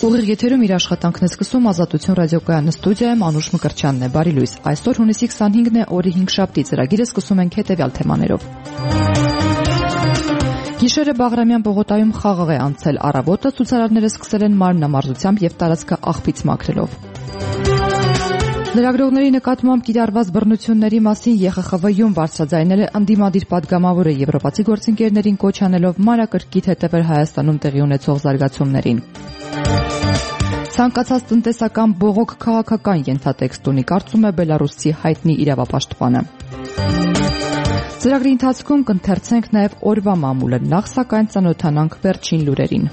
Ուղիղ եթերում իր աշխատանքն է սկսում Ազատություն ռադիոկայանի ստուդիայում Անուշ Մկրտչյանն է։ Բարի լույս։ Այսօր հունիսի 25-ն է, օրի 5-շաբթի, ծրագիրը սկսում ենք հետևյալ թեմաներով։ Գիշերը Բաղրամյան պողոտայում խաղաղ է անցել առավոտը, ցուցարարները սկսել են մարմնամարզությամբ եւ տարածքը աղբից մաքրելով։ Լրագրողների նկատմամբ կիրառված բռնությունների մասին ԵԽԽՎ-ում բարձրաձայնել է ընդդիմադիր պատգամավորը եվրոպացի գործընկերներին կոչ անելով մանրակրկիտ հետևել Հայաստանում տեղի ունեցող զարգացումներին։ Ցանկացած տնտեսական բողոք քաղաքական ենթատեքստ ունի, կարծում է բելարուսի հայտնի իրավապաշտպանը։ Ծրագրի ընթացքում կընթերցենք նաև օրվա մամուլը, նախ սակայն ծանոթանանք վերջին լուրերին։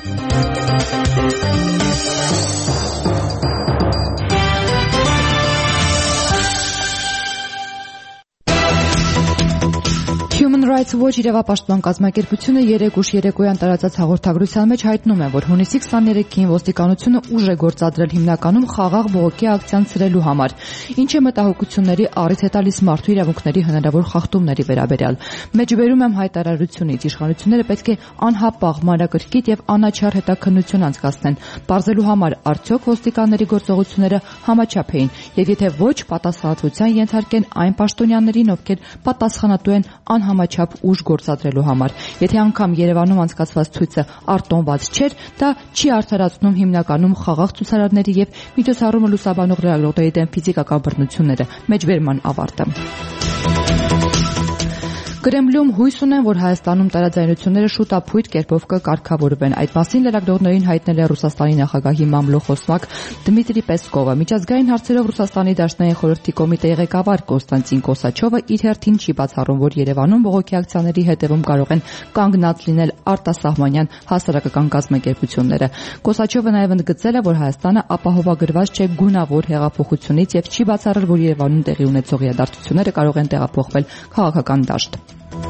Human Rights Watch իրավապաշտպան կազմակերպությունը երեկ ուշ երեկոյան տարածած հաղորդագրության մեջ հայտնում է, որ հունիսի 23-ին ոստիկանությունը ուժ է գործադրել հիմնականում խաղաղ բողոքի ակցիան ցրելու համար, ինչը մտահոգությունների առիթ է տալիս մարդու իրավունքների հնարավոր խախտումների վերաբերյալ։ Մեջբերում եմ հայտարարությունից, իշխանությունները պետք է անհապաղ, մանրակրկիտ եւ անաչառ հետաքննություն անցկացնեն, պարզելու համար արդյոք ոստիկանների գործողությունները համաչափ էին, եւ եթե ոչ, պատասխանատվության ենթարկեն այն պաշտոնյաներին, ովքեր պատասխանատու են անհամաչափ ուժ գործադրելու համար։ Եթե անգամ Երևանում անցկացված ցույցը արտոնված չէր, դա չի արդարացնում հիմնականում խաղաղ ցուցարարների եւ միջոցառումը լուսաբանող լրագրողների դեմ ֆիզիկական բռնությունները։ Մեջբերման ավարտը։ Կրեմլում հույս ունեն, որ Հայաստանում տարաձայնությունները շուտապույտ կերպով կկարգավորվեն։ Այդ մասին լրագրողներին հայտնել է Ռուսաստանի նախագահի մամլո-խոսնակ Դմիտրի Պեսկովը։ Միջազգային հարցերով Ռուսաստանի Դաշնային խորհրդի կոմիտեի ղեկավար Կոնստանտին Կոսաչովը իր հերթին չի բացառում, որ Երևանում բողոքի ակցիաների հետևում կարող են կանգնած լինել արտասահմանյան հասարակական կազմակերպությունները։ Կոսաչովը նաև ընդգծել է, որ Հայաստանը ապահովագրված չէ գունավոր հեղափոխությունից եւ չի բացառել, որ Երևանում տեղի ունեցող իրադարձությունները կարող են տեղափոխվել քաղաքական դաշտ։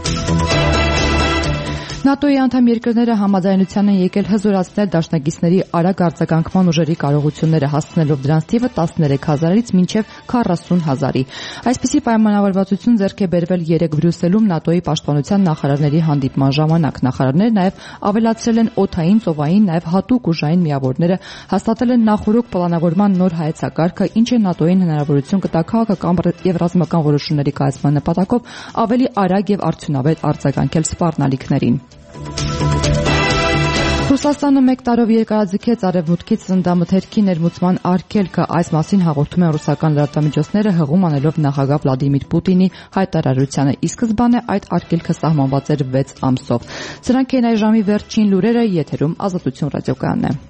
ՆԱՏՕ-ի անդամ երկրները համաձայնության են եկել հզորացնել դաշնակիցների արագ արձագանքման ուժերի կարողությունները, հասցնելով դրանց թիվը 13,000-ից մինչև 40,000-ի։ Այսպիսի պայմանավորվածություն ձեռք է բերվել երեկ Բրյուսելում ՆԱՏՕ-ի պաշտպանության նախարարների հանդիպման ժամանակ։ Նախարարները նաև ավելացրել են օդային, ծովային, նաև հատուկ ուժային միավորները, հաստատել են նախօրոք պլանավորման նոր հայեցակարգը, ինչը ՆԱՏՕ-ին հնարավորություն կտա քաղաքական եւ ռազմական որոշումների կայացման նպատակով ավելի արագ եւ արդյունավետ արձագանքել սպառնալիքներին։ Ռուսաստանը 1 տարով երկարաձգեց արևմուտքից ծննդամթերքի ներմուծման արգելքը։ Այս մասին հաղորդում են ռուսական լրատվամիջոցները, հղում անելով նախագահ Վլադիմիր Պուտինի հայտարարությանը։ Ի սկզբանե այդ արգելքը սահմանված էր 6 ամսով։ Սրանք են այժմի վերջին լուրերը, եթերում Ազատություն ռադիոկայանն է։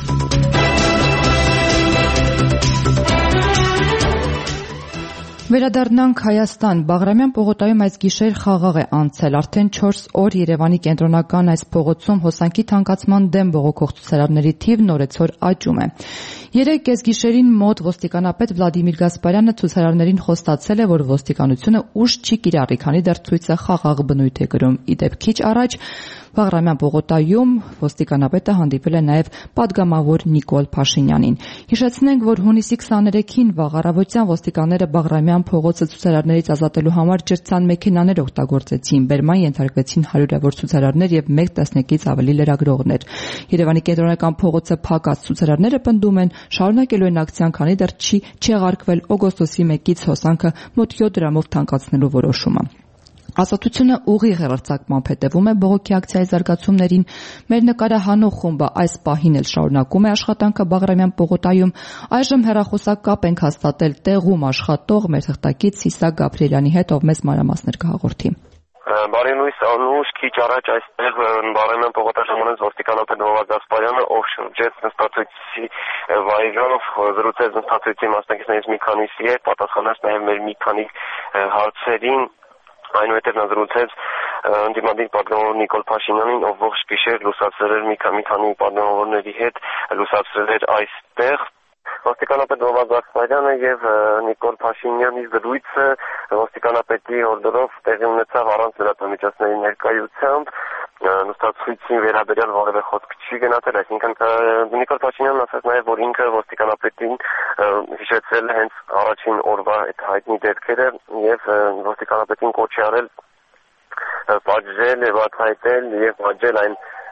Վերադառնանք Հայաստան։ Բաղրամյան պողոտայում այս գիշեր խաղաղ է անցել։ Արդեն 4 օր Երևանի կենտրոնական այս փողոցում հոսանքի թանկացման դեմ բողոքող ցուցարարների թիվն օրեցօր աճում է։ Երեկ կեսգիշերին մոտ ոստիկանապետ Վլադիմիր Գասպարյանը ցուցարարներին խոստացել է, որ ոստիկանությունը ուժ չի կիրառի, քանի դեռ ցույցը խաղաղ բնույթ է կրում։ Ի դեպ, քիչ առաջ Բաղրամյան պողոտայում ոստիկանապետը հանդիպել է նաև պատգամավոր Նիկոլ Փաշինյանին։ Հիշեցնենք, որ հունիսի 23-ին վաղ առավոտյան ոստիկանները Բաղրամյան փողոցը ցուցարարներից ազատելու համար ջրցան մեքենաներ օգտագործեցին։ Բերման ենթարկվեցին հարյուրավոր ցուցարարներ եւ 1 տասնյակից ավելի լրագրողներ։ Երևանի կենտրոնական փողոցը փակած ցուցարարները պնդում են, շարունակելու են ակցիան, քանի դեռ չի չեղարկվել օգոստոսի 1-ից հոսանքը մոտ 7 դրամով թանկացնելու որոշումը։ Ազատությունը ուղիղ հեռարձակմամբ հետևում է բողոքի ակցիայի զարգացումներին։ Մեր նկարահանող խումբը այս պահին էլ շարունակում է աշխատանքը Բաղրամյան պողոտայում։ Այժմ հեռախոսակապ ենք հաստատել տեղում աշխատող մեր թղթակից Սիսակ Գաբրիելյանի հետ, ով մեզ մանրամասներ կհաղորդի։ Բարի լույս, Անուշ, քիչ առաջ այստեղ Բաղրամյան պողոտա ժամանեց ոստիկանապետ Նիկոլ Գասպարյանը, ով շրջեց նստածույցի վայրով, զրուցեց նստածույցի մասնակիցներից մի քանիսի հետ, պատասխանեց նաև մեր մի քանի հարցերին։ Այնուհետև նա զրուցեց ընդդիմադիր պատգամավոր Նիկոլ Փաշինյանին, ով ողջ գիշեր լուսացրել էր մի քանի պատգամավորների հետ, լուսացրել էր այստեղ։ Ոստիկանապետ Նիկոլ Գասպարյանը եւ Նիկոլ Փաշինյանի զրույցը ոստիկանապետի օրդերով տեղի ունեցավ առանց լրատվամիջոցների ներկայությամբ։ Նստածույցին վերաբերյալ որևէ խոսք չի գնացել, այսինքն Նիկոլ Փաշինյանն ասաց նաև, որ ինքը ոստիկանապետին հիշեցրել է հենց առաջին օրվա այդ հայտնի դեպքերը եւ ոստիկանապետին կոչ է արել պատժել եւ արտահայտել եւ պատժել այն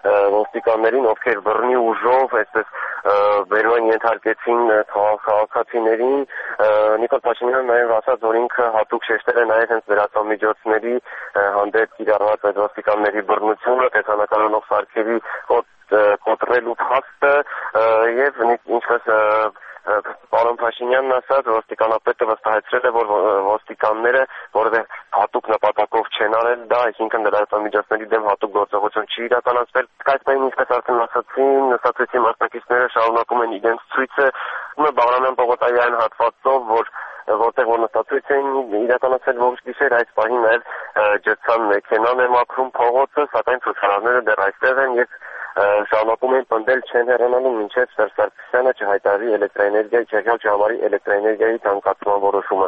ոստիկաններին, ովքեր բռնի ուժով այսպես բերման ենթարկեցին քաղաքացիներին։ Նիկոլ Փաշինյանը նաև ասաց, որ ինքը հատուկ շեշտել է նաև հենց լրատվամիջոցների հանդեպ կիրառված այդ ոստիկանների բռնությունը, տեսանկարող սարքերի կոտրելու փաստը եւ ինչպես պարոն Փաշինյանն ասաց, ոստիկանապետը վստահեցրել է, որ ոստիկանները որևէ հատուկ նպատակով չեն արել դա, այսինքն լրատվամիջոցների դեմ հատուկ գործողություն չի իրականացվել։ Այս պահին, ինչպես արդեն ասացին, նստացույցի մասնակիցները շարունակում են իրենց ցույցը Բաղրամյան պողոտայի այն հատվածով, որտեղ որ նստացույց են իրականացել ողջ գիշեր, այս պահին նաև ջրցան մեքենան է մաքրում փողոցը, սակայն ցուցարարները դեռ այստեղ են եւ շարունակում են պնդել չեն հեռանալու մինչև Սերժ Սարգսյանը չհայտարարի էլեկտրաէներգիայի չհամարի էլեկտրաէներգիայի թանկացման որոշումը։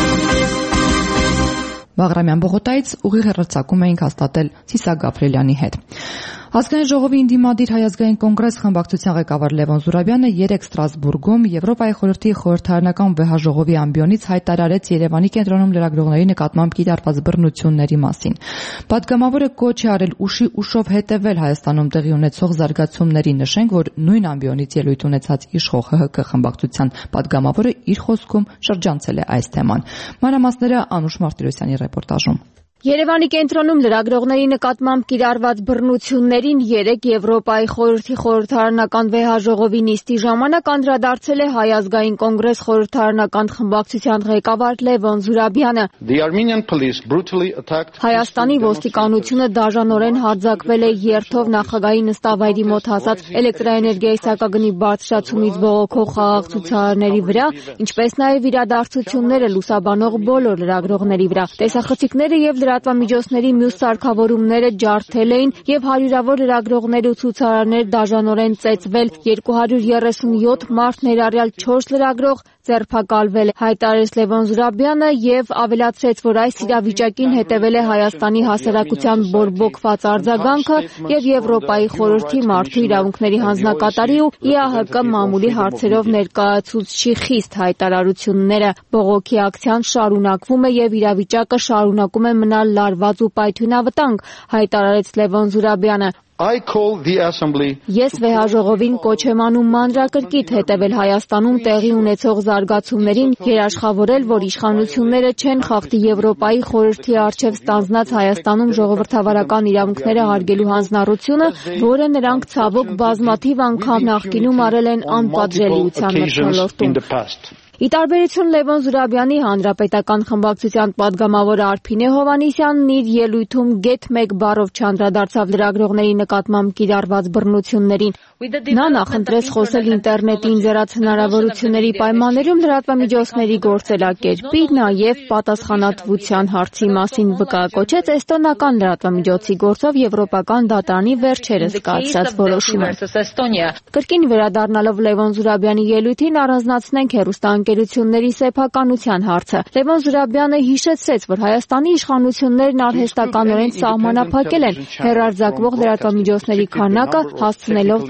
Բաղրամյան պողոտայից ուղիղ հեռարձակում էինք հաստատել Սիսակ Գաբրելյանի հետ։ Ազգային ժողովի ընդդիմադիր հայազգային կոնգրես խմբակցության ղեկավար Լևոն Զուրաբյանը երեկ Ստրասբուրգում Եվրոպայի խորհրդի խորհրդարանական վեհաժողովի ամբիոնից հայտարարեց Երևանի կենտրոնում լրագրողների նկատմամբ կիրառված բռնությունների մասին։ Պատգամավորը կոչ է արել ուշով հետևել Հայաստանում տեղի ունեցող զարգացումների, նշենք, որ նույն ամբիոնից ելույթ ունեցած իշխող ՀՀԿ խմբակցության պատգամավորը իր խոսքում շրջանցել է այս թեման։ Մանրամասները Անուշ Մարտիրոսյանի ռեպորտաժում։ Երևանի կենտրոնում լրագրողների նկատմամբ կիրառված բռնություններին երեկ Եվրոպայի խորհրդի խորհրդարանական վեհաժողովի նիստի ժամանակ անդրադարձել է Հայ ազգային կոնգրես խորհրդարանական խմբակցության ղեկավար Լևոն Զուրաբյանը։ Հայաստանի ոստիկանությունը դաժանորեն հարձակվել է երթով նախագահի նստավայրի մոտ հասած էլեկտրաէներգիայի սակագնի բարձրացումից բողոքող խաղաղ ցուցարարների վրա, ինչպես նաև իրադարձությունները լուսաբանող բոլոր լրագրողների վրա։ Տեսախցիկները եւ լրատվամիջոցների մյուս սարքավորումները ջարդել էին եւ հարյուրավոր լրագրողներ ու ցուցարարներ դաժանորեն ծեծվել, 237 մարդ ներառյալ 4 լրագրող ձերբակալվել, հայտարարեց Լևոն Զուրաբյանը եւ ավելացրեց, որ այս իրավիճակին հետեւել է Հայաստանի հասարակության բորբոքված արձագանքը եւ Եվրոպայի խորհրդի մարդու իրավունքների հանձնակատարի ու ԻԱՀԿ մամուլի հարցերով ներկայացուցչի խիստ հայտարարությունները։ Բողոքի ակցիան շարունակվում է եւ իրավիճակը շարունակում է մնալ լարված ու պայթյունավտանգ, հայտարարեց Լևոն Զուրաբյանը։ Ես վեհաժողովին կոչ եմ անում մանրակրկիտ հետևել Հայաստանում տեղի ունեցող զարգացումներին, երաշխավորել, որ իշխանությունները չեն խախտի Եվրոպայի խորհրդի առջև ստանձնած Հայաստանում ժողովրդավարական իրավունքները հարգելու հանձնառությունը, որը նրանք ցավոք բազմաթիվ անգամ նախկինում արել են անպատժելիության մթնոլորտում։ Ի տարբերություն Լևոն Զուրաբյանի հանրապետական խմբակցության պատգամավորը Արփինե Հովհաննիսյանն իր ելույթում գեթ մեկ բառով չանդրադարձավ լրագրողների նկատմամբ կիրառված բռնություններին։ Նա նախընտրեց խոսել ինտերնետի ինձեռած հնարավորությունների պայմաններում լրատվամիջոցների գործելակերպի, նաև պատասխանատվության հարցի մասին վկայակոչեց էստոնական լրատվամիջոցի գործով Եվրոպական դատարանի վերջերս կայացած որոշումը։ Կրկին վերադառնալով Լևոն Զուրաբյանի ելույթին առանձնացնենք հեռուստաընկերությունների սեփականության հարցը։ Լևոն Զուրաբյանը հիշեցրեց, որ Հայաստանի իշխանություններն արհեստականորեն սահմանափակել են հեռարձակվող լրատվամիջոցների քանակը հասցնելով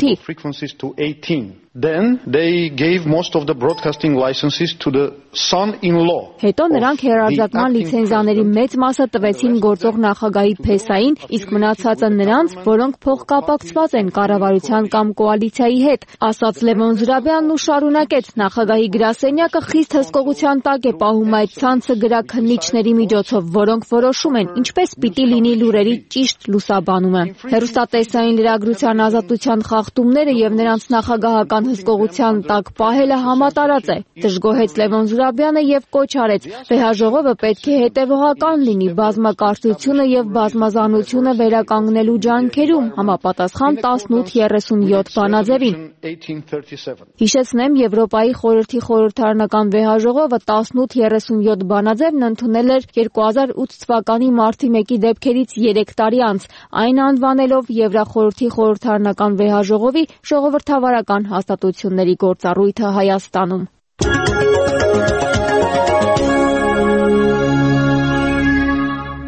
18-ի։ Then they gave most of the broadcasting licenses to the son-in-law. Հետո նրանք հեռարձակման լիցենզիաների մեծ մասը տվեցին գործող նախագահի փեսային, իսկ մնացածը նրանց, որոնք փոխկապակցված են կառավարության կամ կոալիցիայի հետ, ասաց Լևոն Զուրաբյանն ու շարունակեց. նախագահի գրասենյակը խիստ հսկողության տակ է պահում այդ ցանցը գրաքննիչների միջոցով, որոնք որոշում են, ինչպես պիտի լինի լուրերի ճիշտ լուսաբանումը։ Հեռուստատեսային լրագրության ազատության խախտումները եւ նրանց նախագահական հսկողության տակ պահելը համատարած է, դժգոհեց Լևոն Զուրաբյանը եւ կոչ արեց. վեհաժողովը պետք է հետեւողական լինի բազմակարծությունը եւ բազմազանությունը վերականգնելու ջանքերում, համապատասխան 1837 բանաձևին։ Հիշեցնեմ, Եվրոպայի խորհրդի խորհրդարանական վեհաժողովը 1837 բանաձևն ընդունել էր 2008 թվականի մարտի 1-ի դեպքերից 3 տարի անց, այն անվանելով Եվրախորհրդի խորհրդարանական վեհաժողովի ժողովրդավարական հաստատությունների գործառույթը Հայաստանում։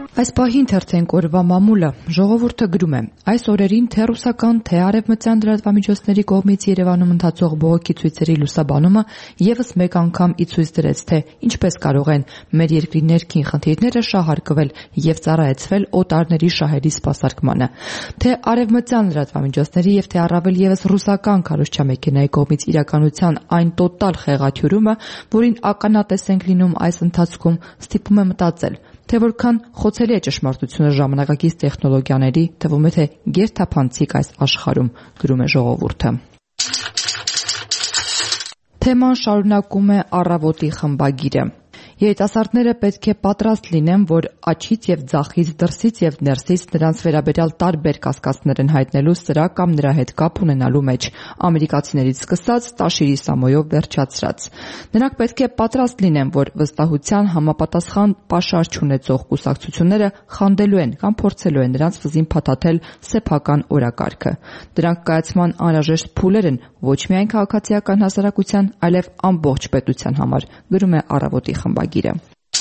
Այս պահին թերթենք օրվա մամուլը ժողովուրդը գրում է. այս օրերին թե ռուսական, թե արևմտյան լրատվամիջոցների կողմից Երևանում ընթացող բողոքի ցույցերի լուսաբանումը եւս մեկ անգամ ի ցույց դրեց, թե ինչպես կարող են մեր երկրի ներքին խնդիրները շահարկվել եւ ծառայեցվել օտարների շահերի սպասարկմանը, թե արևմտյան լրատվամիջոցների եւ թե առավել եւս ռուսական քարոզչամեքենայի կողմից իրականության այն տոտալ խեղաթյուրումը, որին ականատես ենք լինում այս ընթացքում, ստիպում է մտածել, թե որքան խոցելի է ճշմարտությունը ժամանակակից տեխնոլոգիաների, թվում է թե գերթափանցիկ այս աշխարհում, գրում է ժողովուրդը։ Թեման շարունակում է Առավոտի խմբագիրը։ Երիտասարդները պետք է պատրաստ լինեն, որ աչից եւ ձախից, դրսից եւ ներսից նրանց վերաբերյալ տարբեր կասկածներ են հայտնելու սրա կամ նրա հետ կապ ունենալու մեջ, ամերիկացիներից սկսած Տաշիրի Սամոյով վերջացրած։ Նրանք պետք է պատրաստ լինեն, որ վստահության համապատասխան պաշար չունեցող կուսակցությունները խանդելու են կամ փորձելու են նրանց վզին փաթաթել սեփական օրակարգը։ Դրանք կայացման անհրաժեշտ փուլեր են ոչ միայն քաղաքացիական հասարակության, այլև ամբողջ պետության համար, գրում է Առավոտի խմբագիրը։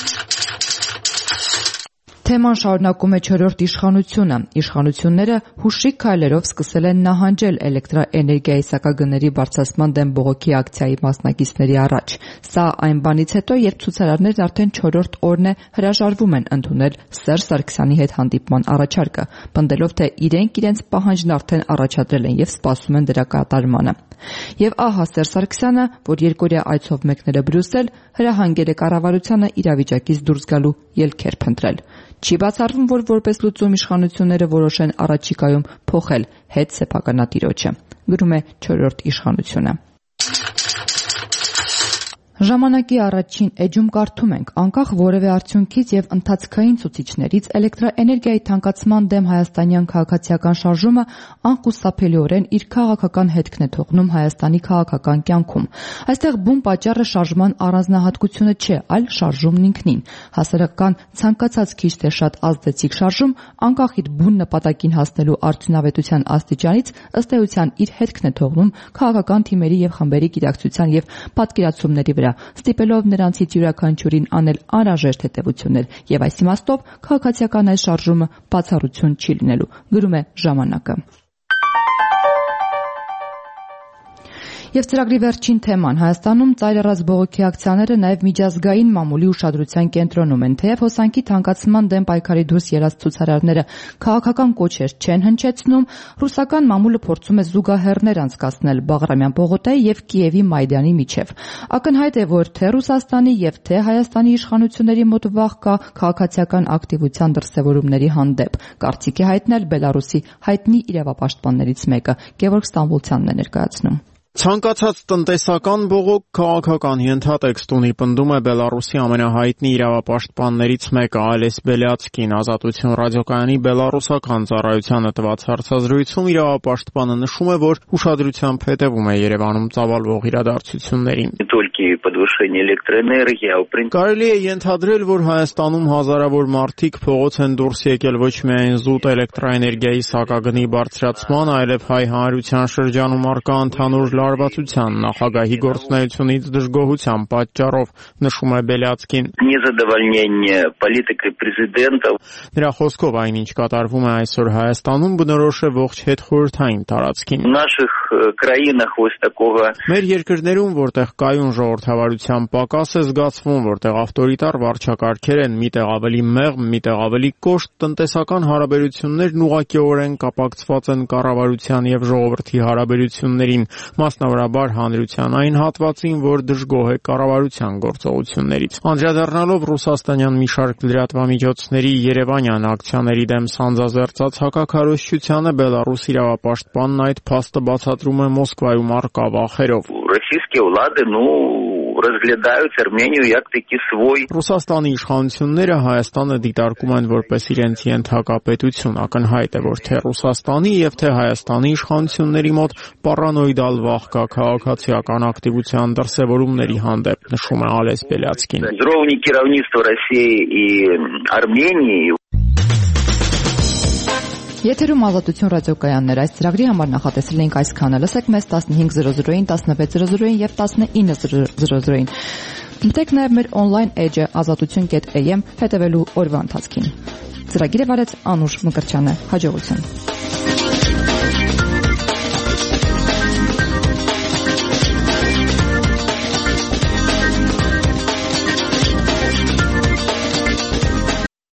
Թեման շարունակում է 4-րդ իշխանությունը։ Իշխանությունները հուշիկ քայլերով սկսել են նահանջել էլեկտրաէներգիայի սակագների բարձրացման դեմ բողոքի ակցիայի մասնակիցների առաջ։ Սա այն բանից հետո, երբ ցուցարարներն արդեն 4-րդ օրն է հրաժարվում են ընդունել Սերժ Սարգսյանի հետ հանդիպման առաջարկը, պնդելով, թե իրենք իրենց պահանջն արդեն առաջադրել են եւ սպասում են դրա կատարմանը։ Եվ ահա Սերժ Սարգսյանը, որ երկօրյա այցով մեկնել է Բրյուսել, հրահանգել է կառավարությանը իրավիճակից դուրս գալու ելքեր փնտրել։ Չի բացառվում, որ որպես լուծում իշխանությունները որոշեն առաջիկայում փոխել հետ սեփականատիրոջը, գրում է 4-րդ իշխանությունը։ Ժամանակի առաջին էջում կարդում ենք. անկախ որևէ արդյունքից եւ ընթացքային ցուցիչներից էլեկտրաէներգիայի թանկացման դեմ հայաստանյան քաղաքացիական շարժումը անխուսափելիորեն իր քաղաքական հետքն է թողնում Հայաստանի քաղաքական կյանքում։ Այստեղ բուն պատճառը շարժման առանձնահատկությունը չէ, այլ շարժումն ինքնին։ Հասարակական ցանկացած քիչ թե շատ ազդեցիկ շարժում, անկախ իր բուն նպատակին հասնելու արդյունավետության աստիճանից, ըստ էության իր հետքն է թողնում քաղաքական թիմերի եւ խմբերի գիտակցության եւ պատկերացումների վրա, ստիպելով նրանցից յուրաքանչյուրին անել անհրաժեշտ հետևություններ եւ այս իմաստով քաղաքացիական այս շարժումը բացառություն չի լինելու, գրում է Ժամանակը։ Եվ ծրագրի վերջին թեման Հայաստանում ծայրառած բողոքի ակցիաները նաև միջազգային մամուլի ուշադրության կենտրոնում են, թեև հոսանքի թանկացման դեմ պայքարի դուրս ելած ցուցարարները քաղաքական կոչեր չեն հնչեցնում, ռուսական մամուլը փորձում է զուգահեռներ անցկացնել Բաղրամյան պողոտայի եւ Կիևի Մայդանի միջև։ Ակնհայտ է, որ թե Ռուսաստանի եւ թե Հայաստանի իշխանությունների մոտ վախ կա քաղաքացիական ակտիվության դրսևորումների հանդեպ, կարծիք է հայտնել Բելարուսի հայտնի իրավապաշտպաններից մեկը, Գևորգ Ստամբոլցյանն է ներկայացնում։ Ցանկացած տնտեսական բողոք քաղաքական ենթատեքստ ունի, պնդում է Բելարուսի ամենահայտնի իրավապաշտպաններից մեկը Ալես Բելյացկին։ Ազատություն ռադիոկայանի բելարուսական ծառայությանը տված հարցազրույցում իրավապաշտպանը նշում է, որ ուշադրությամբ հետևում է Երևանում ծավալվող իրադարձություններին։ Կարելի է ենթադրել, որ Հայաստանում հազարավոր մարդիկ փողոց են դուրս եկել ոչ միայն զուտ էլեկտրաէներգիայի սակագնի բարձրացման, այլև հայ հանրության շրջանում առկա ընդհանուր լարվածության, նախագահի գործունեությունից դժգոհության պատճառով, նշում է Բելյացկին։ Նրա խոսքով այնինչ կատարվում է այսօր Հայաստանում, բնորոշ է ողջ հետխորհրդային տարածքին։ Մեր երկրներում, որտեղ կայուն ժողովրդավարության պակաս է զգացվում, որտեղ ավտորիտար վարչակարգեր են, միտեղ ավելի մեղմ, միտեղ ավելի կոշտ, տնտեսական հարաբերություններն ուղղակիորեն կապակցված են կառավարության եւ ժողովրդի հարաբերություններին, մասնավորաբար հանրության այն հատվածին, որ դժգոհ է կառավարության գործողություններից։ Անդրադառնալով ռուսաստանյան մի շարք լրատվամիջոցների երևանյան ակցիաների դեմ սանձազերծած հակաքարոզչությանը, Բելարուս իրավապաշտպանն այդ փաստը բացատրում է Մոսկվայում առկա վախերով։ Ռուսաստանի իշխանությունները Հայաստանը դիտարկում են որպես իրենց ենթակա պետություն, ակնհայտ է, որ թե Ռուսաստանի եւ թե Հայաստանի իշխանությունների մոտ պարանոիդալ վախ կա քաղաքացիական ակտիվության դրսևորումների հանդեպ, նշում է Ալես Բելյացկին։ Եթերում Ազատություն ռադիոկայաններ, այս ծրագրի համար նախատեսել ենք այսքանը։ Լսեք մեզ 15:00-ին, 16:00-ին եւ 19:00-ին։ Մտեք նաև մեր on-line էջը azatutun.am հետևելու օրվա ընթացքին։ Ծրագիրը վարեց Անուշ Մկրտչյանը։ Հաջողություն։